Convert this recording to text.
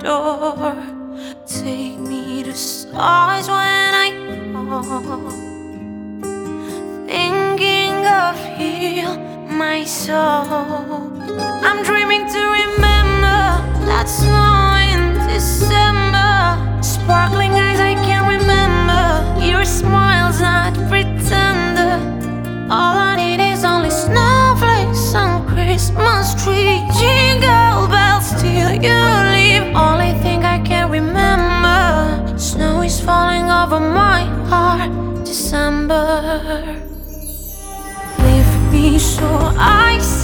door. Take me to stars when I fall, thinking of you, my soul. I'm dreaming to remember that snow in December, sparkling eyes I can't remember, your smile's not pretender. All I need is only snowflakes on Christmas tree, jingle bells till you leave. Only thing I can remember, snow is falling over my heart, December. Leave me so I